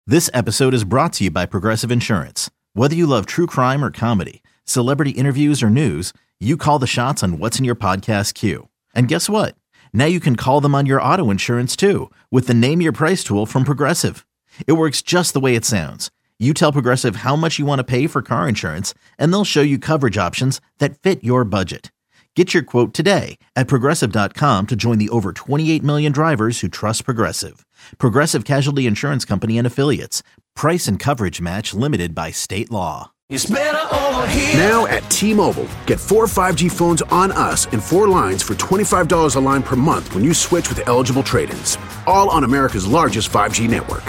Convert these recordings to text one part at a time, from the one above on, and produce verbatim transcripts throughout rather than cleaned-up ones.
This episode is brought to you by Progressive Insurance. Whether you love true crime or comedy, celebrity interviews or news, you call the shots on what's in your podcast queue. And guess what? Now you can call them on your auto insurance too with the Name Your Price tool from Progressive. It works just the way it sounds. You tell Progressive how much you want to pay for car insurance, and they'll show you coverage options that fit your budget. Get your quote today at Progressive dot com to join the over twenty-eight million drivers who trust Progressive. Progressive Casualty Insurance Company and Affiliates. Price and coverage match limited by state law. It's better over here. Now at T-Mobile, get four five G phones on us and four lines for twenty-five dollars a line per month when you switch with eligible trade-ins. All on America's largest five G network.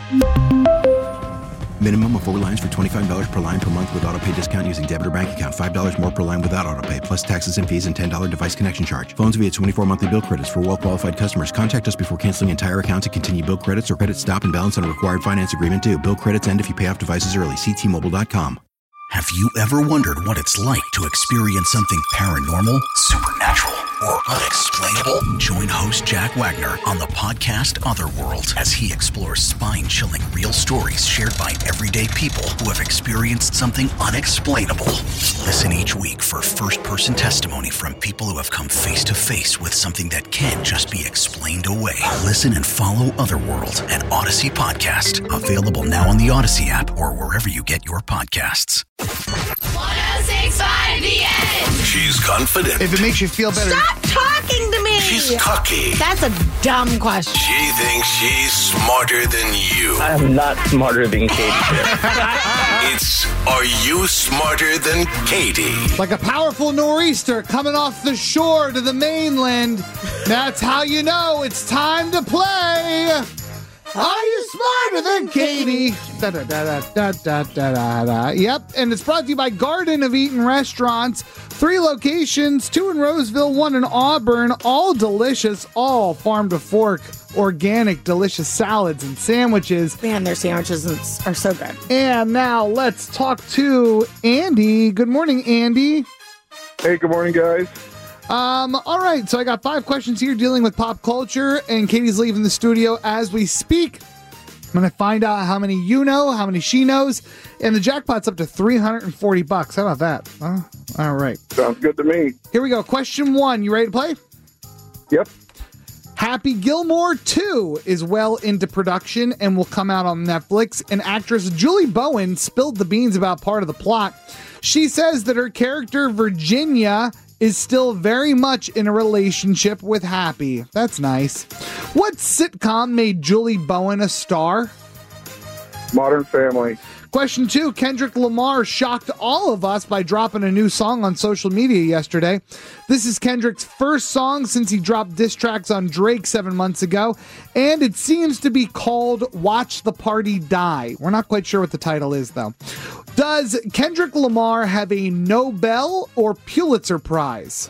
Minimum of four lines for twenty-five dollars per line per month with autopay discount using debit or bank account. five dollars more per line without autopay, plus taxes and fees and ten dollars device connection charge. Phones via twenty-four monthly bill credits for well-qualified customers. Contact us before canceling entire account to continue bill credits or credit stop and balance on a required finance agreement due. Bill credits end if you pay off devices early. See T Mobile dot com. Have you ever wondered what it's like to experience something paranormal, supernatural, or unexplainable? Join host Jack Wagner on the podcast Otherworld as he explores spine-chilling real stories shared by everyday people who have experienced something unexplainable. Listen each week for first-person testimony from people who have come face-to-face with something that can't just be explained away. Listen and follow Otherworld, an Odyssey podcast, available now on the Odyssey app or wherever you get your podcasts. one oh six point five The Edge. She's confident. If it makes you feel better. Stop talking to me. She's cocky. That's a dumb question. She thinks she's smarter than you. I'm not smarter than Katie. It's Are You Smarter Than Katie? Like a powerful nor'easter coming off the shore to the mainland. That's how you know it's time to play. Are you smarter than Katie? Da, da, da, da, da, da, da, da. Yep, and it's brought to you by Garden of Eatin' Restaurants. Three locations, two in Roseville, one in Auburn. All delicious, all farm to fork, organic, delicious salads and sandwiches. Man, their sandwiches are so good. And now let's talk to Andy. Good morning, Andy. Hey, good morning, guys. Um, all right, so I got five questions here dealing with pop culture, and Katie's leaving the studio as we speak. I'm going to find out how many you know, how many she knows, and the jackpot's up to three hundred forty bucks. How about that? Huh? All right. Sounds good to me. Here we go. Question one. You ready to play? Yep. Happy Gilmore two is well into production and will come out on Netflix. And actress Julie Bowen spilled the beans about part of the plot. She says that her character, Virginia, is still very much in a relationship with Happy. That's nice. What sitcom made Julie Bowen a star? Modern Family. Question two, Kendrick Lamar shocked all of us by dropping a new song on social media yesterday. This is Kendrick's first song since he dropped diss tracks on Drake seven months ago, and it seems to be called Watch the Party Die. We're not quite sure what the title is, though. Does Kendrick Lamar have a Nobel or Pulitzer Prize?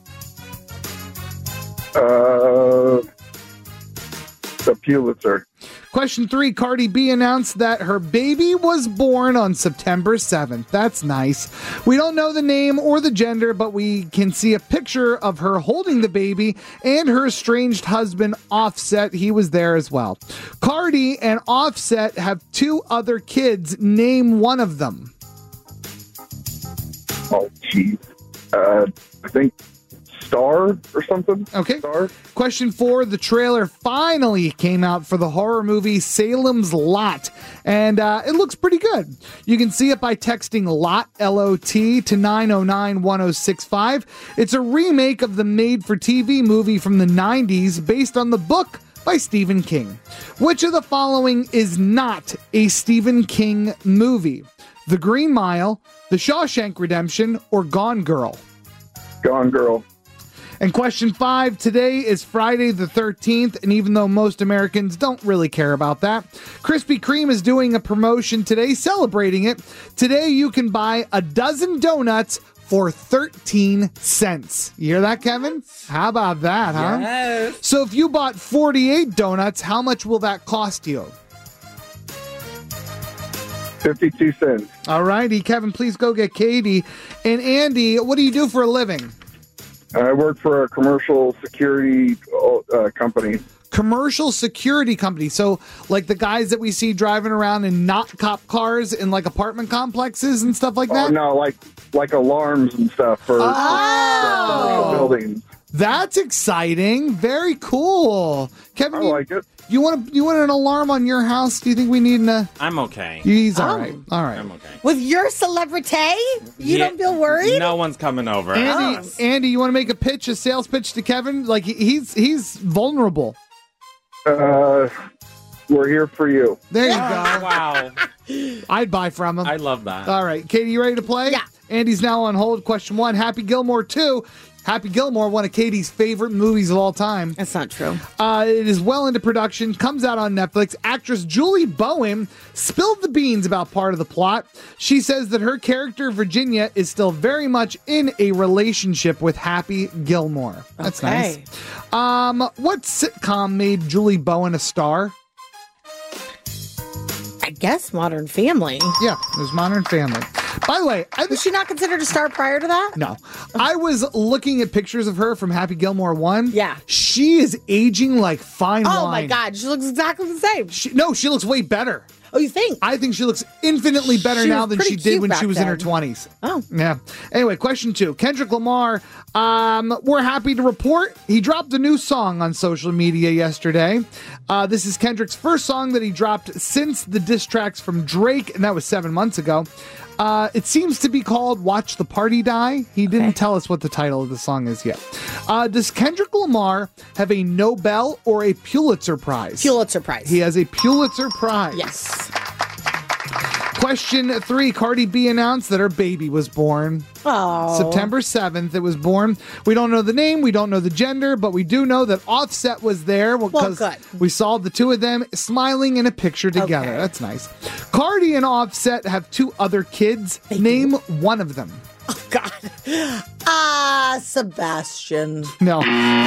Uh, the Pulitzer. Question three, Cardi B announced that her baby was born on September seventh. That's nice. We don't know the name or the gender, but we can see a picture of her holding the baby and her estranged husband, Offset. He was there as well. Cardi and Offset have two other kids. Name one of them. Oh, geez. Uh, I think Star or something. Okay. Star. Question four, the trailer finally came out for the horror movie Salem's Lot, and uh, it looks pretty good. You can see it by texting LOT, L O T, to nine oh nine one oh six five. It's a remake of the made-for-T V movie from the nineties based on the book by Stephen King. Which of the following is not a Stephen King movie? The Green Mile, The Shawshank Redemption, or Gone Girl? Gone Girl. And question five, today is Friday the thirteenth, and even though most Americans don't really care about that, Krispy Kreme is doing a promotion today celebrating it. Today you can buy a dozen donuts for thirteen cents. You hear that, Kevin? How about that, huh? Yes. So if you bought forty-eight donuts, how much will that cost you? fifty-two cents. All righty, Kevin, please go get Katie. And Andy, what do you do for a living? I work for a commercial security uh, company. commercial security company. So like the guys that we see driving around in not cop cars in like apartment complexes and stuff like Oh, that. no, like like alarms and stuff for, Oh. for commercial buildings. That's exciting. Very cool. Kevin, I you, like it. you want you want an alarm on your house? Do you think we need a... I'm okay. He's all Oh. right. All right. I'm okay. With your celebrity, you Yeah, don't feel worried? No one's coming over. Andy, Andy, you want to make a pitch, a sales pitch to Kevin? Like he- he's he's vulnerable. Uh, we're here for you. There you go. Wow. I'd buy from him. I love that. All right, Katie, you ready to play? Yeah. Andy's now on hold. Question one: Happy Gilmore two. Happy Gilmore, one of Katie's favorite movies of all time. That's not true. Uh, it is well into production, comes out on Netflix. Actress Julie Bowen spilled the beans about part of the plot. She says that her character, Virginia, is still very much in a relationship with Happy Gilmore. That's Okay. nice. Um, what sitcom made Julie Bowen a star? I guess Modern Family. Yeah, it was Modern Family. By the way, I Was she not considered a star prior to that? No. I was looking at pictures of her from Happy Gilmore one. Yeah. She is aging like fine Oh wine. my God, she looks exactly the same. She, no, she looks way better. Oh, you think? I think she looks infinitely better She now was than pretty she did cute when she back was in her then. twenties. Oh. Yeah. Anyway, question two. Kendrick Lamar, um, we're happy to report he dropped a new song on social media yesterday. Uh, this is Kendrick's first song that he dropped since the diss tracks from Drake, and that was seven months ago. Uh, it seems to be called Watch the Party Die. He didn't Okay. tell us what the title of the song is yet. Uh, does Kendrick Lamar have a Nobel or a Pulitzer Prize? Pulitzer Prize. He has a Pulitzer Prize. Yes. Question three. Cardi B announced that her baby was born. Oh. September seventh, it was born. We don't know the name, we don't know the gender, but we do know that Offset was there because good. we saw the two of them smiling in a picture together. Okay. That's nice. Cardi and Offset have two other kids. Name one of them. Oh, God. Ah, Sebastian. No.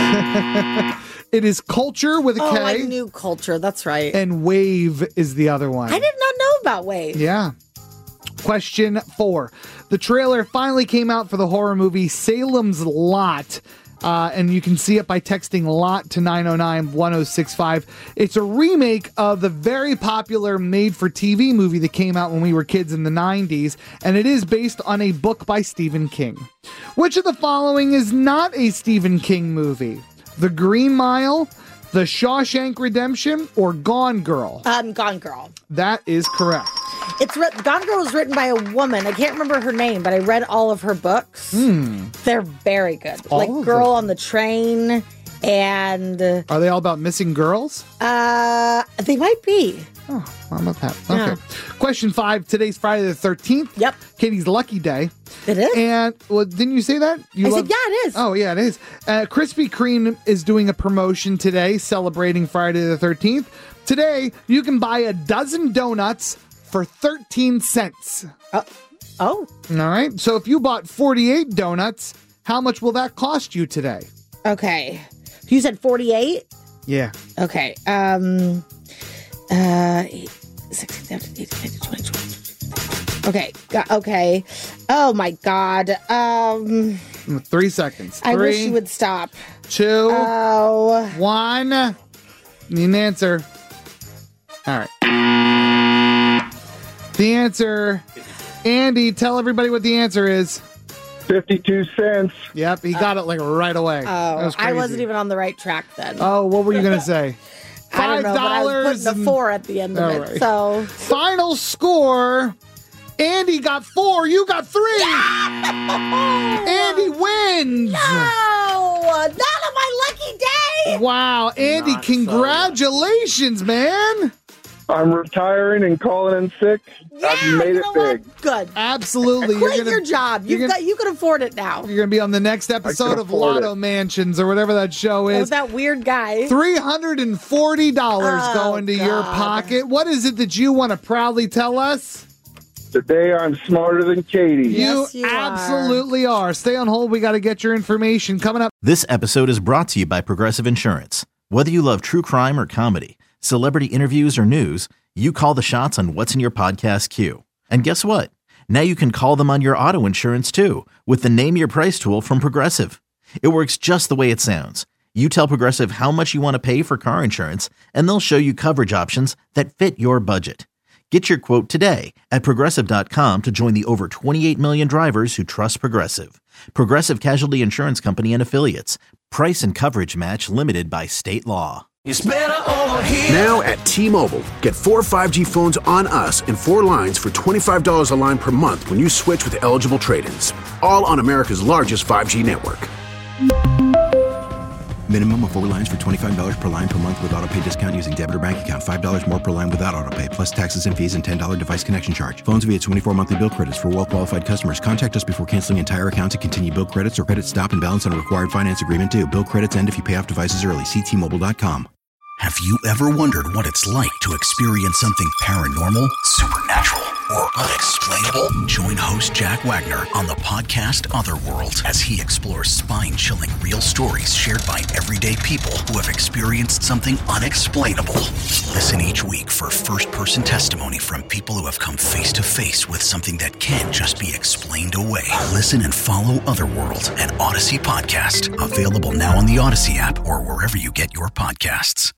It is Culture with a K. Oh, I knew Culture. That's right. And Wave is the other one. I did not know about Wave. Yeah. Question four. The trailer finally came out for the horror movie Salem's Lot. Uh, and you can see it by texting LOT to nine oh nine one oh six five. It's a remake of the very popular made-for-T V movie that came out when we were kids in the nineties, and it is based on a book by Stephen King. Which of the following is not a Stephen King movie? The Green Mile, The Shawshank Redemption, or Gone Girl? Um, Gone Girl. That is correct. It's writ- Gone Girl was written by a woman. I can't remember her name, but I read all of her books. Hmm. They're very good. All like of Girl them? on the Train, and Are they all about missing girls? uh, they might be. Oh, how about that? Okay. Yeah. Question five. Today's Friday the thirteenth. Yep. Katie's lucky day. It is. And, well, didn't you say that? You I said, yeah, it is. Oh, yeah, it is. Uh, Krispy Kreme is doing a promotion today celebrating Friday the thirteenth. Today, you can buy a dozen donuts for thirteen cents. Uh, oh. All right. So if you bought forty-eight donuts, how much will that cost you today? Okay. You said forty-eight? Yeah. Okay. Um, uh, sixteen, seventeen, eighteen, nineteen, twenty, twenty-one. Okay. Go- Okay. Oh my God. Um, Three seconds. I wish Three, you would stop. two, Oh. one. Need an answer. All right. The answer, Andy, tell everybody what the answer is. fifty-two cents. Yep, he got it like right away. That Oh, was I crazy. wasn't even on the right track then. Oh, what were you going to say? I don't know, but I was dollars putting a four at the end of All it. right. So Final score. Andy got four. You got three. Andy wins. no, not on my lucky day. Wow, Andy, Not so congratulations, man. I'm retiring and calling in sick. Yeah, I've made you it know what? big. Good. Absolutely. Quit You're gonna, your job. you're You've gonna- got. You can afford it now. You're going to be on the next episode of afford Lotto it. Mansions or whatever that show That was is. that weird guy. three hundred forty dollars Oh, going to your God. pocket. What is it that you want to proudly tell us? Today I'm smarter than Katie. Yes, you you are. absolutely are. Stay on hold. We got to get your information coming up. This episode is brought to you by Progressive Insurance. Whether you love true crime or comedy, celebrity interviews or news, you call the shots on what's in your podcast queue. And guess what? Now you can call them on your auto insurance too with the Name Your Price tool from Progressive. It works just the way it sounds. You tell Progressive how much you want to pay for car insurance, and they'll show you coverage options that fit your budget. Get your quote today at Progressive dot com to join the over twenty-eight million drivers who trust Progressive. Progressive Casualty Insurance Company and Affiliates. Price and coverage match limited by state law. It's better over here. Now at T-Mobile, get four five G phones on us and four lines for twenty-five dollars a line per month when you switch with eligible trade-ins. All on America's largest five G network. Minimum of four lines for twenty-five dollars per line per month with auto pay discount using debit or bank account. five dollars more per line without auto pay, plus taxes and fees and ten dollars device connection charge. Phones via twenty-four monthly bill credits for well-qualified customers. Contact us before canceling entire account to continue bill credits or credit stop and balance on a required finance agreement due. Bill credits end if you pay off devices early. See T Mobile dot com. Have you ever wondered what it's like to experience something paranormal, supernatural, or unexplainable? Join host Jack Wagner on the podcast Otherworld as he explores spine-chilling real stories shared by everyday people who have experienced something unexplainable. Listen each week for first-person testimony from people who have come face-to-face with something that can't just be explained away. Listen and follow Otherworld, an Odyssey podcast, available now on the Odyssey app or wherever you get your podcasts.